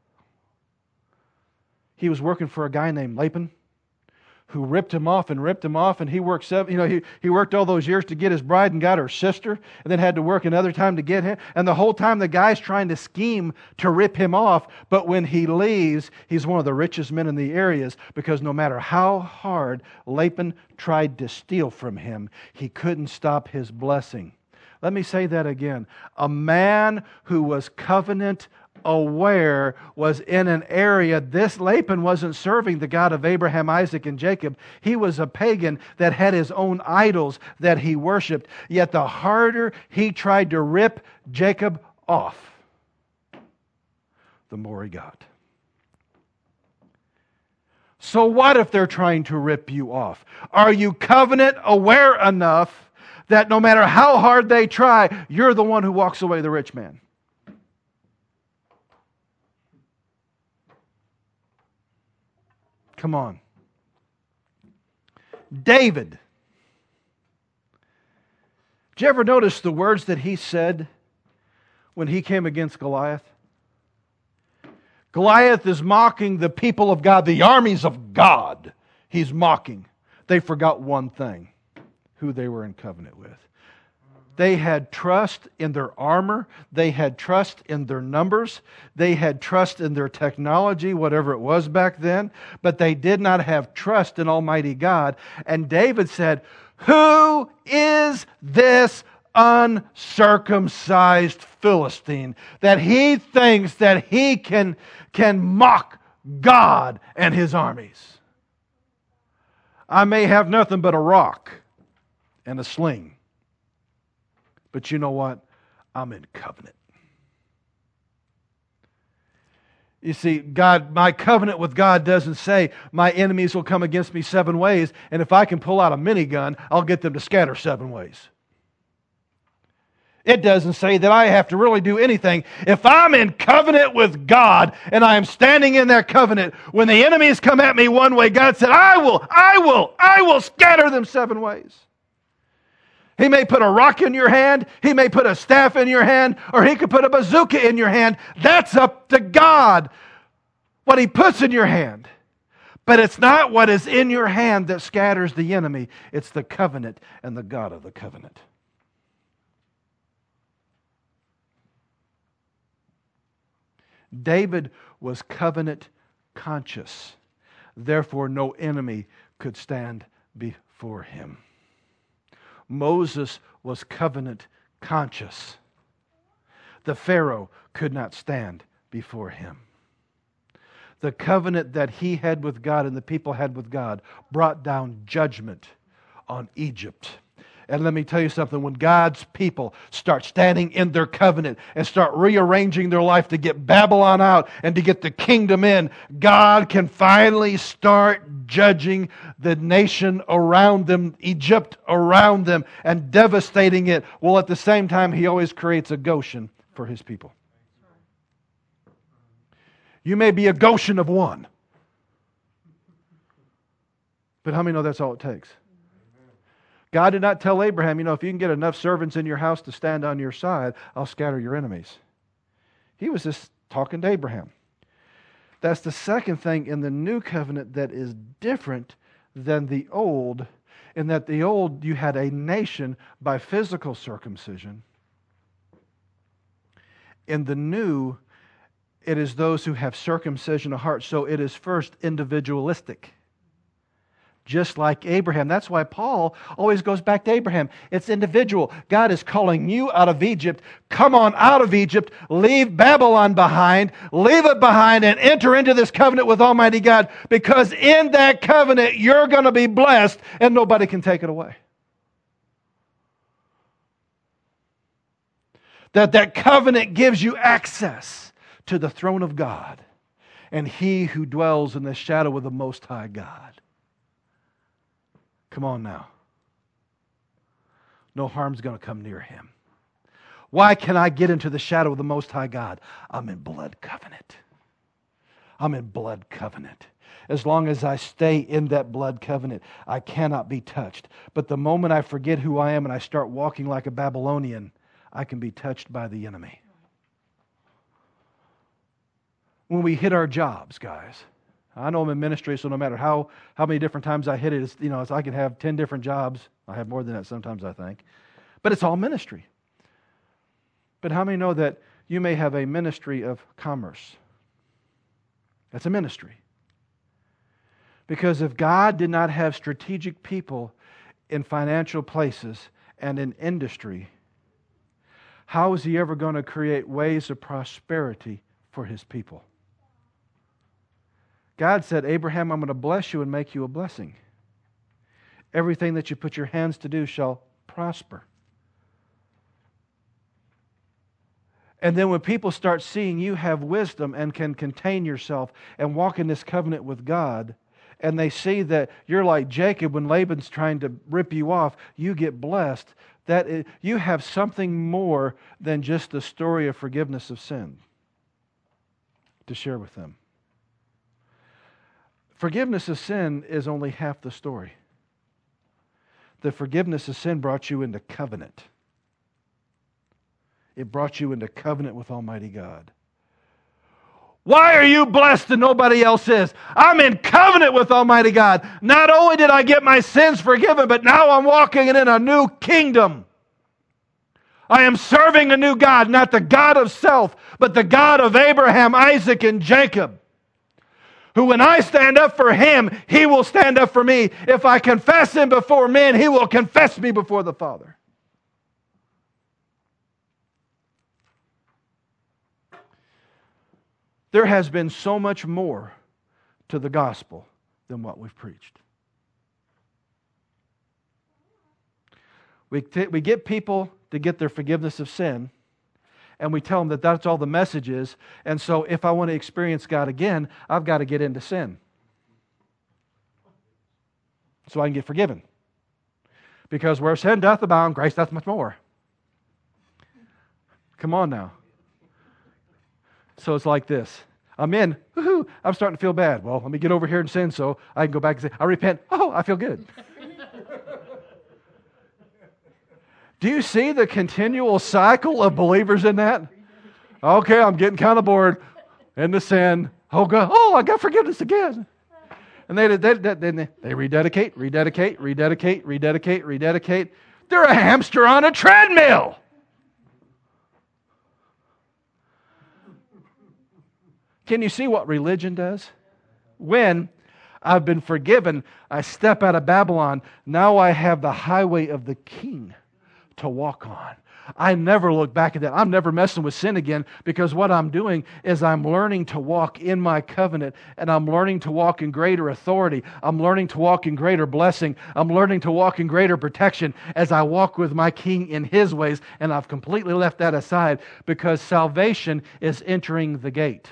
He was working for a guy named Laban, who ripped him off and ripped him off, and he worked seven, you know, he, he worked all those years to get his bride and got her sister, and then had to work another time to get him. And the whole time the guy's trying to scheme to rip him off, but when he leaves, he's one of the richest men in the areas, because no matter how hard Laban tried to steal from him, he couldn't stop his blessing. Let me say that again. A man who was covenant aware was in an area. This Laban wasn't serving the God of Abraham, Isaac, and Jacob. He was a pagan that had his own idols that he worshiped. Yet the harder he tried to rip Jacob off, the more he got. So what if they're trying to rip you off? Are you covenant aware enough that no matter how hard they try, you're the one who walks away the rich man? Come on. David. Did you ever notice the words that he said when he came against Goliath? Goliath is mocking the people of God, the armies of God. He's mocking. They forgot one thing, who they were in covenant with. They had trust in their armor. They had trust in their numbers. They had trust in their technology, whatever it was back then. But they did not have trust in Almighty God. And David said, "Who is this uncircumcised Philistine that he thinks that he can, can mock God and His armies? I may have nothing but a rock and a sling. But you know what? I'm in covenant." You see, God, my covenant with God doesn't say my enemies will come against me seven ways, and if I can pull out a minigun, I'll get them to scatter seven ways. It doesn't say that I have to really do anything. If I'm in covenant with God and I am standing in that covenant, when the enemies come at me one way, God said, I will, I will, I will scatter them seven ways. He may put a rock in your hand, He may put a staff in your hand, or He could put a bazooka in your hand. That's up to God, what He puts in your hand. But it's not what is in your hand that scatters the enemy. It's the covenant and the God of the covenant. David was covenant conscious. Therefore, no enemy could stand before him. Moses was covenant conscious. The Pharaoh could not stand before him. The covenant that he had with God and the people had with God brought down judgment on Egypt. And let me tell you something, when God's people start standing in their covenant and start rearranging their life to get Babylon out and to get the kingdom in, God can finally start judging the nation around them, Egypt around them, and devastating it. Well, at the same time, He always creates a Goshen for His people. You may be a Goshen of one. But how many know that's all it takes? God did not tell Abraham, you know, if you can get enough servants in your house to stand on your side, I'll scatter your enemies. He was just talking to Abraham. That's the second thing in the new covenant that is different than the old, in that the old you had a nation by physical circumcision. In the new, it is those who have circumcision of heart. So it is first individualistic. Just like Abraham. That's why Paul always goes back to Abraham. It's individual. God is calling you out of Egypt. Come on out of Egypt. Leave Babylon behind. Leave it behind and enter into this covenant with Almighty God. Because in that covenant, you're going to be blessed and nobody can take it away. That that covenant gives you access to the throne of God and He who dwells in the shadow of the Most High God. Come on now. No harm's going to come near him. Why can I get into the shadow of the Most High God? I'm in blood covenant. I'm in blood covenant. As long as I stay in that blood covenant, I cannot be touched. But the moment I forget who I am and I start walking like a Babylonian, I can be touched by the enemy. When we hit our jobs, guys, I know I'm in ministry, so no matter how, how many different times I hit it, it's, you know, it's, I can have ten different jobs. I have more than that sometimes, I think. But it's all ministry. But how many know that you may have a ministry of commerce? That's a ministry. Because if God did not have strategic people in financial places and in industry, how is He ever going to create ways of prosperity for His people? God said, Abraham, I'm going to bless you and make you a blessing. Everything that you put your hands to do shall prosper. And then when people start seeing you have wisdom and can contain yourself and walk in this covenant with God, and they see that you're like Jacob when Laban's trying to rip you off, you get blessed. That is, you have something more than just the story of forgiveness of sin to share with them. Forgiveness of sin is only half the story. The forgiveness of sin brought you into covenant. It brought you into covenant with Almighty God. Why are you blessed and nobody else is? I'm in covenant with Almighty God. Not only did I get my sins forgiven, but now I'm walking in a new kingdom. I am serving a new God, not the God of self, but the God of Abraham, Isaac, and Jacob. Who when I stand up for Him, He will stand up for me. If I confess Him before men, He will confess me before the Father. There has been so much more to the gospel than what we've preached. We, t- we get people to get their forgiveness of sin, and we tell them that that's all the message is. And so if I want to experience God again, I've got to get into sin so I can get forgiven. Because where sin doth abound, grace doth much more. Come on now. So it's like this. I'm in. Woohoo! I'm starting to feel bad. Well, let me get over here and sin so I can go back and say, I repent. Oh, I feel good. Do you see the continual cycle of believers in that? Okay, I'm getting kind of bored. Into sin. Oh, God. Oh, I got forgiveness again. And they, they, they, they, they rededicate, rededicate, rededicate, rededicate, rededicate. They're a hamster on a treadmill. Can you see what religion does? When I've been forgiven, I step out of Babylon. Now I have the highway of the King to walk on. I never look back at that. I'm never messing with sin again, because what I'm doing is I'm learning to walk in my covenant, and I'm learning to walk in greater authority. I'm learning to walk in greater blessing. I'm learning to walk in greater protection as I walk with my King in His ways, and I've completely left that aside because salvation is entering the gate.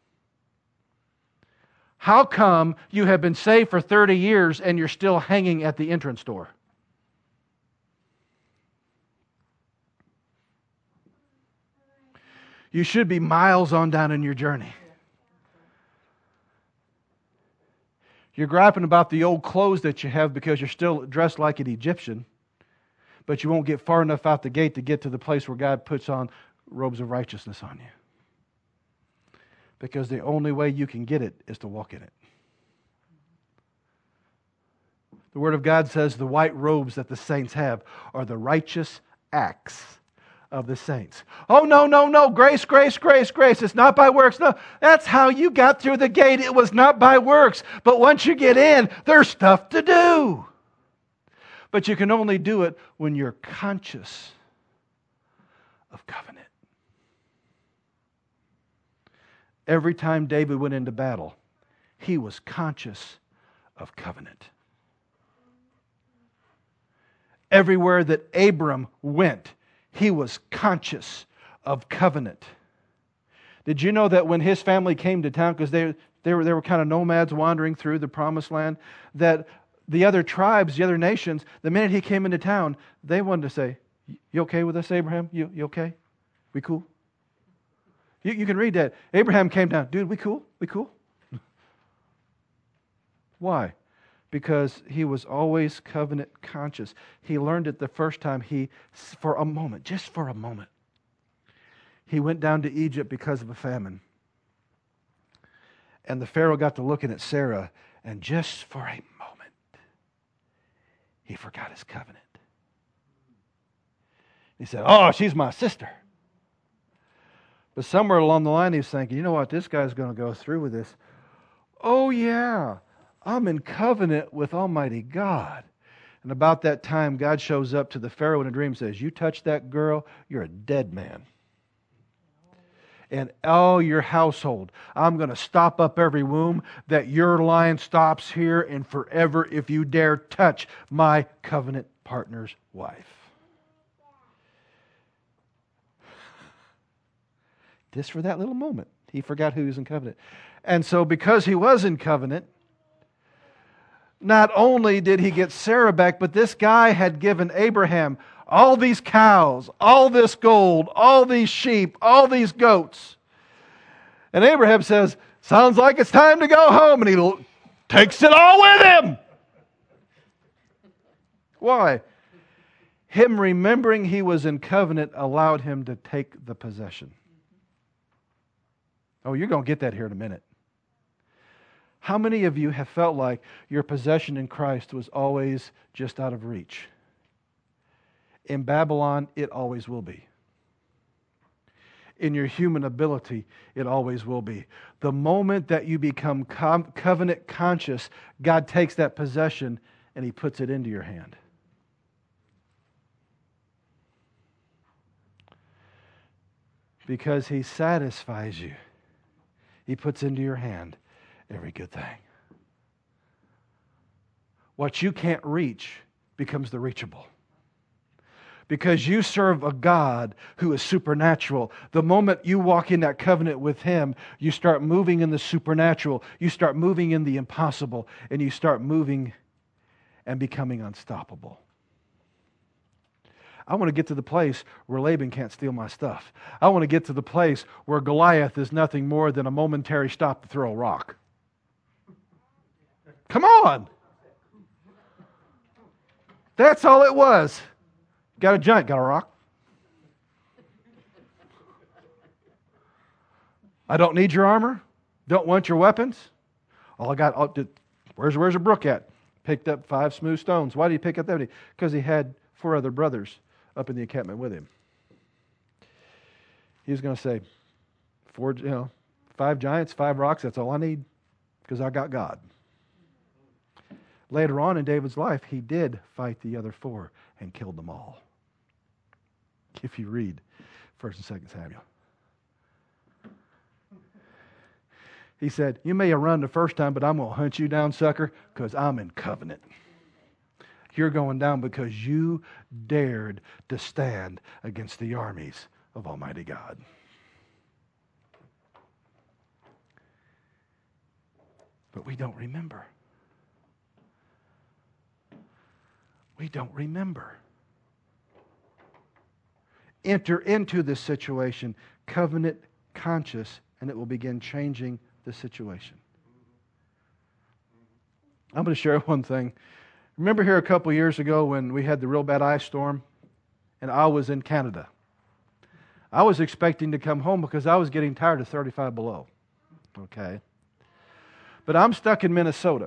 How come you have been saved for thirty years and you're still hanging at the entrance door? You should be miles on down in your journey. You're griping about the old clothes that you have because you're still dressed like an Egyptian, but you won't get far enough out the gate to get to the place where God puts on robes of righteousness on you. Because the only way you can get it is to walk in it. The Word of God says the white robes that the saints have are the righteous acts of the saints. Oh, no, no, no. Grace, grace, grace, grace. It's not by works. No, that's how you got through the gate. It was not by works. But once you get in, there's stuff to do. But you can only do it when you're conscious of covenant. Every time David went into battle, he was conscious of covenant. Everywhere that Abram went, he was conscious of covenant. Did you know that when his family came to town, because they, they, were, they were kind of nomads wandering through the promised land, that the other tribes, the other nations, the minute he came into town, they wanted to say, you okay with us, Abraham? You, you okay? We cool? You, you can read that. Abraham came down. Dude, we cool? We cool? Why? Because he was always covenant conscious. He learned it the first time he, for a moment, just for a moment, he went down to Egypt because of a famine. And the Pharaoh got to looking at Sarah, and just for a moment, he forgot his covenant. He said, oh, she's my sister. But somewhere along the line, he was thinking, you know what, this guy's going to go through with this. Oh, yeah. I'm in covenant with Almighty God. And about that time, God shows up to the Pharaoh in a dream and says, you touch that girl, you're a dead man. And all your household, I'm going to stop up every womb, that your line stops here and forever if you dare touch my covenant partner's wife. Just for that little moment, he forgot who he was in covenant. And so because he was in covenant, not only did he get Sarah back, but this guy had given Abraham all these cows, all this gold, all these sheep, all these goats. And Abraham says, sounds like it's time to go home. And he takes it all with him. Why? Him remembering he was in covenant allowed him to take the possession. Oh, you're going to get that here in a minute. How many of you have felt like your possession in Christ was always just out of reach? In Babylon, it always will be. In your human ability, it always will be. The moment that you become com- covenant conscious, God takes that possession and He puts it into your hand. Because He satisfies you. He puts into your hand every good thing. What you can't reach becomes the reachable. Because you serve a God who is supernatural. The moment you walk in that covenant with Him, you start moving in the supernatural. You start moving in the impossible. And you start moving and becoming unstoppable. I want to get to the place where Laban can't steal my stuff. I want to get to the place where Goliath is nothing more than a momentary stop to throw a rock. Come on! That's all it was. Got a giant, got a rock. I don't need your armor. Don't want your weapons. All I got, oh, where's, where's the brook at? Picked up five smooth stones. Why did he pick up that many? Because he had four other brothers up in the encampment with him. He was going to say, four, you know, five giants, five rocks, that's all I need because I got God. Later on in David's life, he did fight the other four and killed them all. If you read First and Second Samuel. He said, you may have run the first time, but I'm going to hunt you down, sucker, because I'm in covenant. You're going down because you dared to stand against the armies of Almighty God. But we don't remember. We don't remember. Enter into this situation covenant conscious, and it will begin changing the situation. I'm going to share one thing. Remember here a couple years ago when we had the real bad ice storm and I was in Canada? I was expecting to come home because I was getting tired of thirty-five below. Okay. But I'm stuck in Minnesota.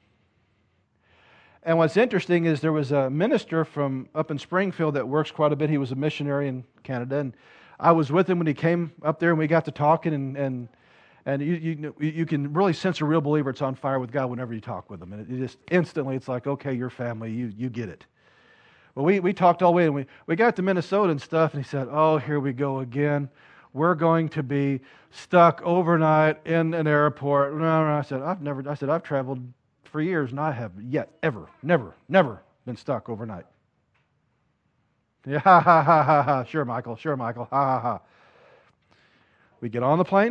And what's interesting is there was a minister from up in Springfield that works quite a bit. He was a missionary in Canada, and I was with him when he came up there, and we got to talking, and and and you you you can really sense a real believer that's on fire with God whenever you talk with him, and it, it just instantly it's like, okay, your family, you you get it. Well, we we talked all the way, and we we got to Minnesota and stuff, and he said, oh, here we go again. We're going to be stuck overnight in an airport. No, no, I said, I've never. I said, I've traveled for years, and I have yet, ever, never, never been stuck overnight. Yeah, ha, ha, ha, ha, ha. Sure, Michael, sure, Michael, ha, ha, ha. We get on the plane.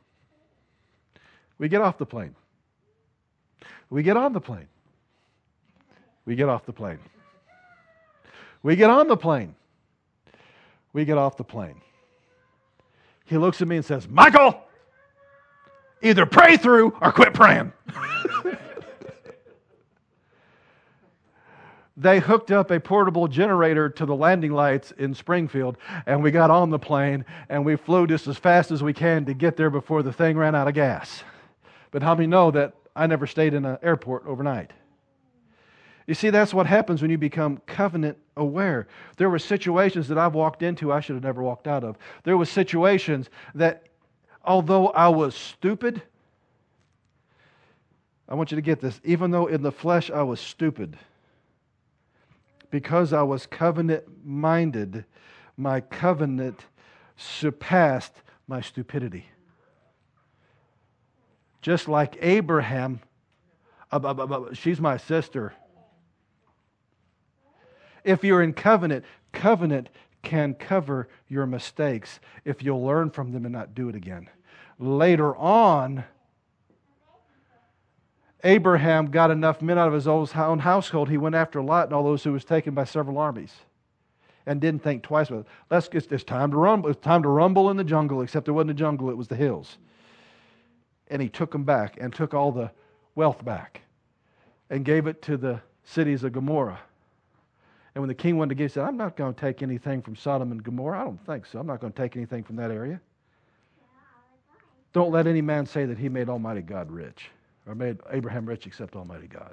We get off the plane. We get on the plane. We get off the plane. We get on the plane. We get off the plane. He looks at me and says, Michael, either pray through or quit praying. They hooked up a portable generator to the landing lights in Springfield, and we got on the plane, and we flew just as fast as we can to get there before the thing ran out of gas. But how many know that I never stayed in an airport overnight? You see, that's what happens when you become covenant aware. There were situations that I've walked into I should have never walked out of. There were situations that, although I was stupid, I want you to get this, even though in the flesh I was stupid, because I was covenant-minded, my covenant surpassed my stupidity. Just like Abraham, she's my sister. If you're in covenant, covenant can cover your mistakes if you'll learn from them and not do it again. Later on, Abraham got enough men out of his own household. He went after Lot and all those who was taken by several armies, and didn't think twice about it. Let's, it's, it's time to rumble. It's time to rumble in the jungle. Except it wasn't a jungle; it was the hills. And he took them back and took all the wealth back, and gave it to the cities of Gomorrah. And when the king wanted to give, he said, "I'm not going to take anything from Sodom and Gomorrah. I don't think so. I'm not going to take anything from that area. Don't let any man say that he made Almighty God rich." Or made Abraham rich except Almighty God.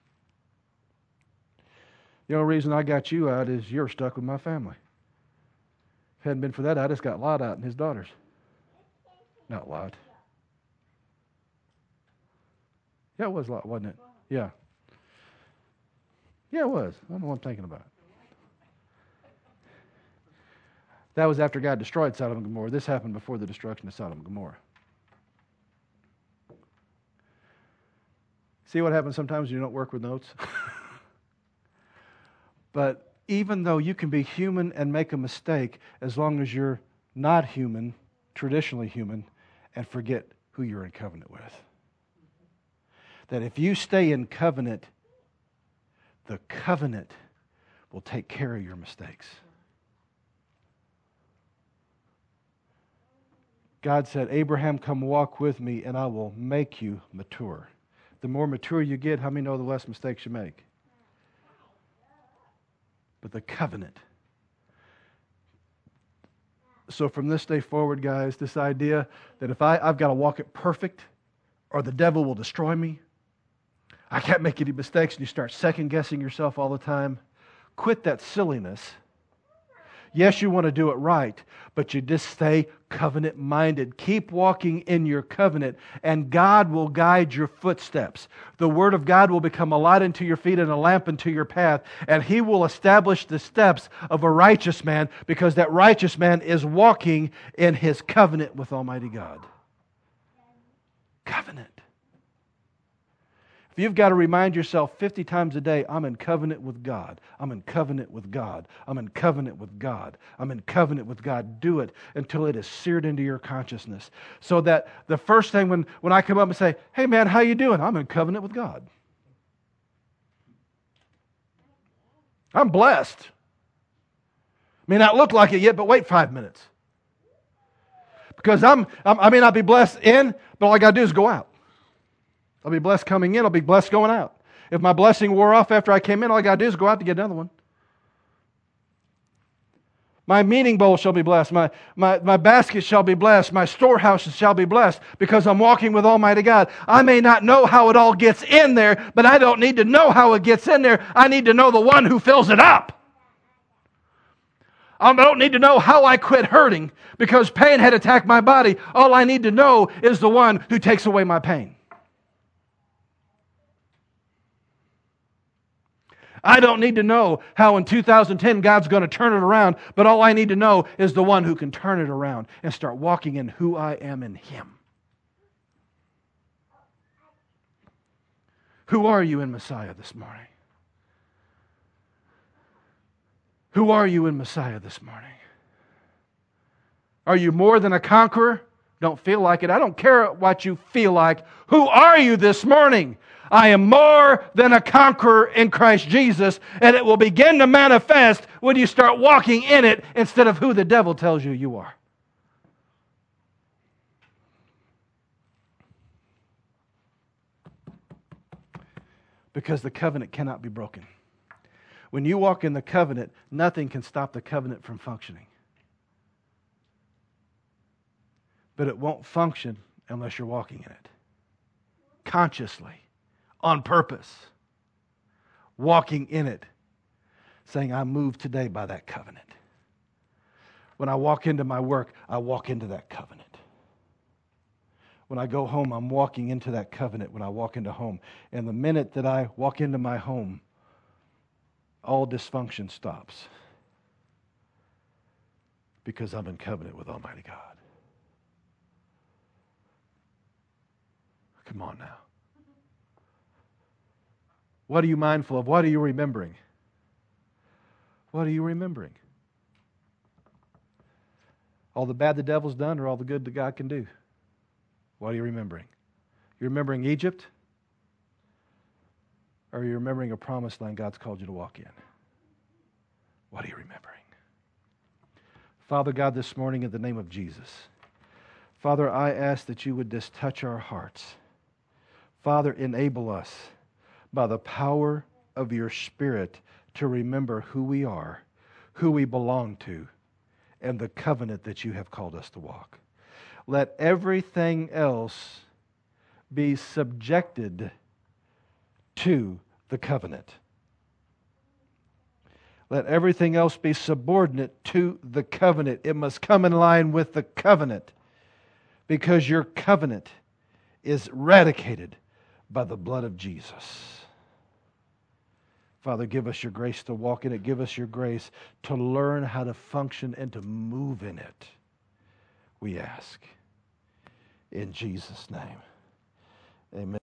The only reason I got you out is you're stuck with my family. If it hadn't been for that, I just got Lot out and his daughters. Not Lot. Yeah, it was Lot, wasn't it? Yeah. Yeah, it was. I don't know what I'm thinking about. That was after God destroyed Sodom and Gomorrah. This happened before the destruction of Sodom and Gomorrah. See what happens sometimes when you don't work with notes? But even though you can be human and make a mistake, as long as you're not human, traditionally human, and forget who you're in covenant with. That if you stay in covenant, the covenant will take care of your mistakes. God said, Abraham, come walk with me and I will make you mature. The more mature you get, how many know the less mistakes you make? But the covenant. So from this day forward, guys, this idea that if I, I've got to walk it perfect or the devil will destroy me, I can't make any mistakes, and you start second-guessing yourself all the time, quit that silliness. Yes, you want to do it right, but you just stay covenant-minded. Keep walking in your covenant, and God will guide your footsteps. The Word of God will become a light unto your feet and a lamp unto your path, and He will establish the steps of a righteous man, because that righteous man is walking in his covenant with Almighty God. Covenant. If you've got to remind yourself fifty times a day, I'm in covenant with God. I'm in covenant with God. I'm in covenant with God. I'm in covenant with God. Do it until it is seared into your consciousness. So that the first thing when, when I come up and say, hey man, how you doing? I'm in covenant with God. I'm blessed. May not look like it yet, but wait five minutes. Because I'm, I'm I may not be blessed in, but all I got to do is go out. I'll be blessed coming in. I'll be blessed going out. If my blessing wore off after I came in, all I got to do is go out to get another one. My meeting bowl shall be blessed. My, my, my basket shall be blessed. My storehouses shall be blessed because I'm walking with Almighty God. I may not know how it all gets in there, but I don't need to know how it gets in there. I need to know the one who fills it up. I don't need to know how I quit hurting because pain had attacked my body. All I need to know is the one who takes away my pain. I don't need to know how in two thousand ten God's going to turn it around, but all I need to know is the one who can turn it around and start walking in who I am in Him. Who are you in Messiah this morning? Who are you in Messiah this morning? Are you more than a conqueror? Don't feel like it. I don't care what you feel like. Who are you this morning? I am more than a conqueror in Christ Jesus, and it will begin to manifest when you start walking in it instead of who the devil tells you you are. Because the covenant cannot be broken. When you walk in the covenant, nothing can stop the covenant from functioning. But it won't function unless you're walking in it. Consciously. On purpose. Walking in it. Saying, I'm moved today by that covenant. When I walk into my work, I walk into that covenant. When I go home, I'm walking into that covenant when I walk into home. And the minute that I walk into my home, all dysfunction stops. Because I'm in covenant with Almighty God. Come on now. What are you mindful of? What are you remembering? What are you remembering? All the bad the devil's done or all the good that God can do? What are you remembering? You remembering Egypt? Or are you remembering a promised land God's called you to walk in? What are you remembering? Father God, this morning in the name of Jesus, Father, I ask that you would just touch our hearts. Father, enable us by the power of your Spirit to remember who we are, who we belong to, and the covenant that you have called us to walk. Let everything else be subjected to the covenant. Let everything else be subordinate to the covenant. It must come in line with the covenant because your covenant is eradicated by the blood of Jesus. Father, give us your grace to walk in it. Give us your grace to learn how to function and to move in it. We ask. In Jesus' name. Amen.